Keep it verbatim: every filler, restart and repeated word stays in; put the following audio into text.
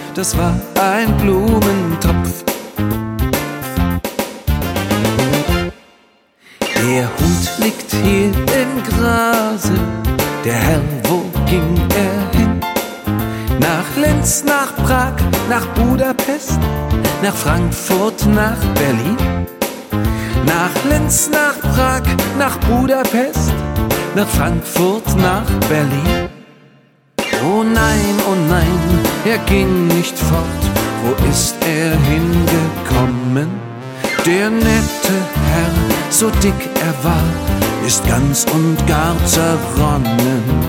das war ein Blumentopf. Der Hund liegt hier im Grase, der Herr, wo ging er hin? Nach Linz, nach Prag, nach Budapest, nach Frankfurt, nach Berlin. Nach Linz, nach Prag, nach Budapest, nach Frankfurt, nach Berlin. Oh nein, oh nein, er ging nicht fort. Wo ist er hingekommen? Der nette Herr, so dick er war, ist ganz und gar zerronnen.